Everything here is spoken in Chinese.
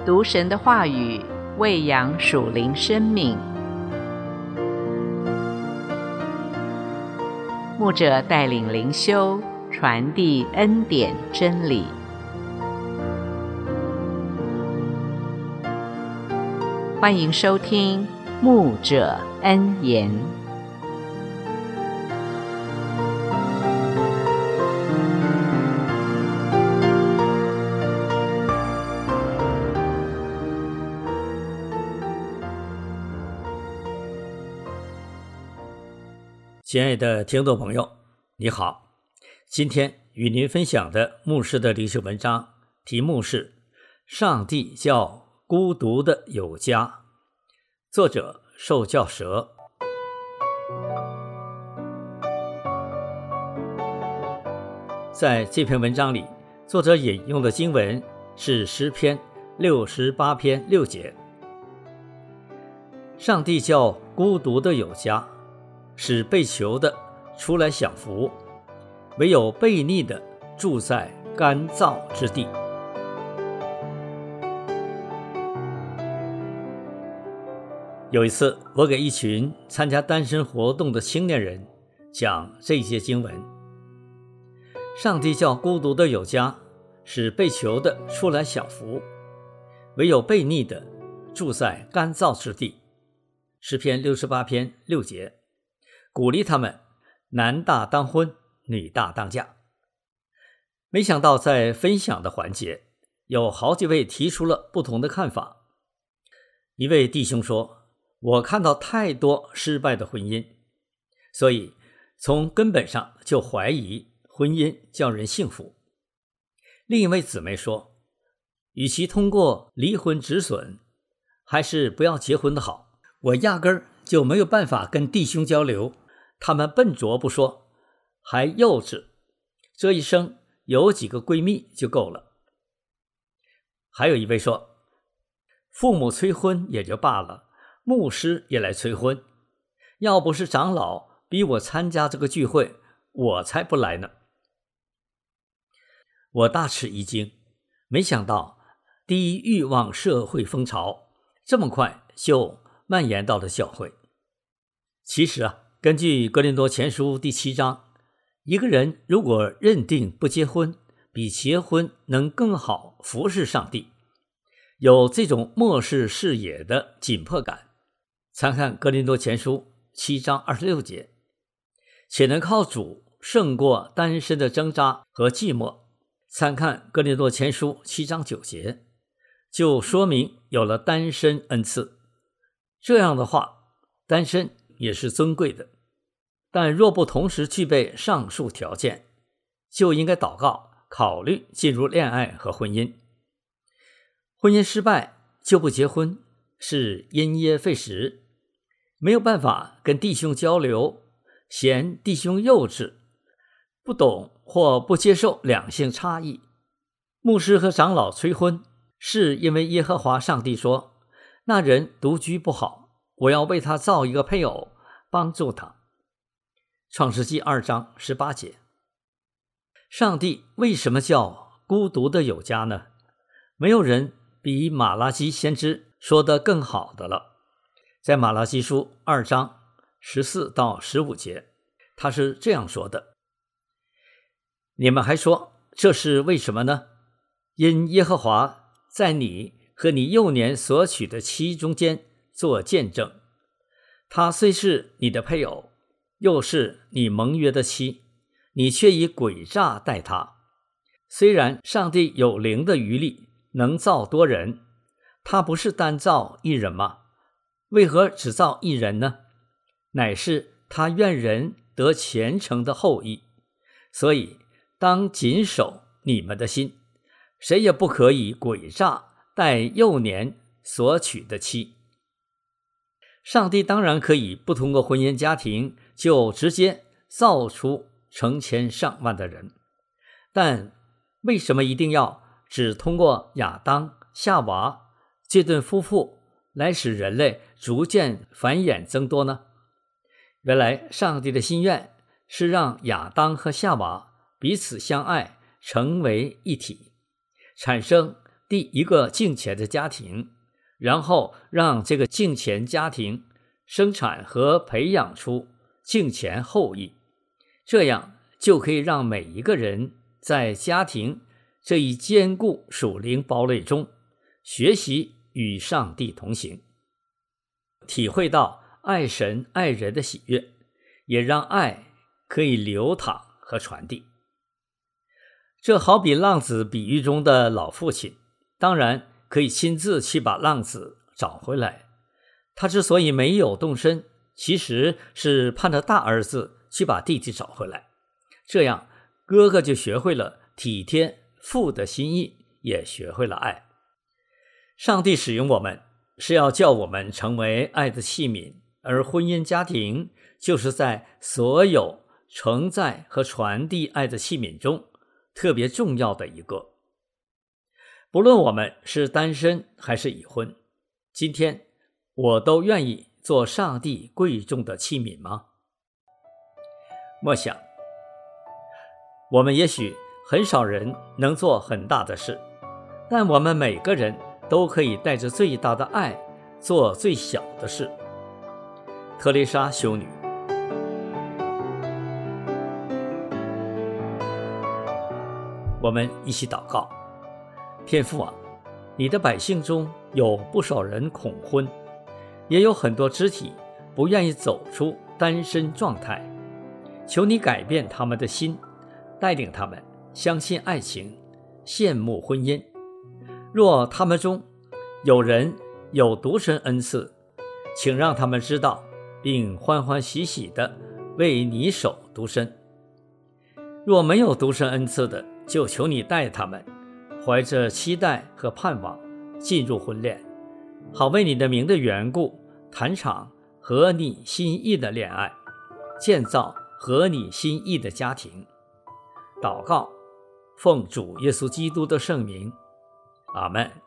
读神的话语，喂养属灵生命。牧者带领灵修，传递恩典真理。欢迎收听牧者恩言。 亲爱的听众朋友，你好，今天与您分享的牧师的灵修文章题目是上帝叫孤独的有家，作者受教蛇。在这篇文章里，作者引用的经文是诗篇68篇6节。上帝叫孤独的有家，使被囚的出来享福，唯有悖逆的住在干燥之地。有一次，我给一群参加单身活动的青年人讲这些经文。上帝叫孤独的有家，使被囚的出来享福，唯有悖逆的住在干燥之地。诗篇68篇6节，鼓励他们男大当婚，女大当嫁。没想到在分享的环节，有好几位提出了不同的看法。一位弟兄说，我看到太多失败的婚姻，所以从根本上就怀疑婚姻叫人幸福。另一位姊妹说，与其通过离婚止损，还是不要结婚的好。我压根儿就没有办法跟弟兄交流，他们笨拙不说，还幼稚，这一生有几个闺蜜就够了。还有一位说，父母催婚也就罢了，牧师也来催婚，要不是长老逼我参加这个聚会，我才不来呢。我大吃一惊，没想到第一欲望社会风潮这么快就蔓延到了教会。其实根据哥林多前书第7章，一个人如果认定不结婚比结婚能更好服侍上帝，有这种末世视野的紧迫感，参看哥林多前书7章26节，且能靠主胜过单身的挣扎和寂寞，参看哥林多前书7章9节，就说明有了单身恩赐。这样的话，单身也是尊贵的，但若不同时具备上述条件，就应该祷告，考虑进入恋爱和婚姻。婚姻失败就不结婚是因噎废食，没有办法跟弟兄交流，嫌弟兄幼稚，不懂或不接受两性差异。牧师和长老催婚，是因为耶和华上帝说，那人独居不好，我要为他造一个配偶，帮助他。创世纪2章18节。上帝为什么叫孤独的有家呢？没有人比马拉基先知说得更好的了。在马拉基书2章14到15节，他是这样说的，你们还说这是为什么呢？因耶和华在你和你幼年所娶的妻中间做见证，她虽是你的配偶，又是你盟约的妻，你却以诡诈待她。虽然上帝有灵的余力，能造多人，他不是单造一人吗？为何只造一人呢？乃是他愿人得虔诚的后裔，所以当谨守你们的心，谁也不可以诡诈待幼年所娶的妻。上帝当然可以不通过婚姻家庭就直接造出成千上万的人，但为什么一定要只通过亚当、夏娃这对夫妇来使人类逐渐繁衍增多呢？原来上帝的心愿是让亚当和夏娃彼此相爱，成为一体，产生第一个敬虔的家庭，然后让这个敬虔家庭生产和培养出敬虔后裔，这样就可以让每一个人在家庭这一坚固属灵堡垒中学习与上帝同行，体会到爱神爱人的喜悦，也让爱可以流淌和传递。这好比浪子比喻中的老父亲，当然可以亲自去把浪子找回来。他之所以没有动身，其实是盼着大儿子去把弟弟找回来，这样哥哥就学会了体贴父的心意，也学会了爱。上帝使用我们，是要叫我们成为爱的器皿，而婚姻家庭就是在所有承载和传递爱的器皿中特别重要的一个。不论我们是单身还是已婚，今天我都愿意做上帝贵重的器皿吗？默想，我们也许很少人能做很大的事，但我们每个人都可以带着最大的爱做最小的事。特蕾莎修女。我们一起祷告。天父啊，你的百姓中有不少人恐婚，也有很多肢体不愿意走出单身状态，求你改变他们的心，带领他们相信爱情，羡慕婚姻。若他们中有人有独身恩赐，请让他们知道，并欢欢喜喜地为你守独身。若没有独身恩赐的，就求你带他们怀着期待和盼望进入婚恋，好为你的名的缘故谈场合你心意的恋爱，建造合你心意的家庭。祷告，奉主耶稣基督的圣名，阿们。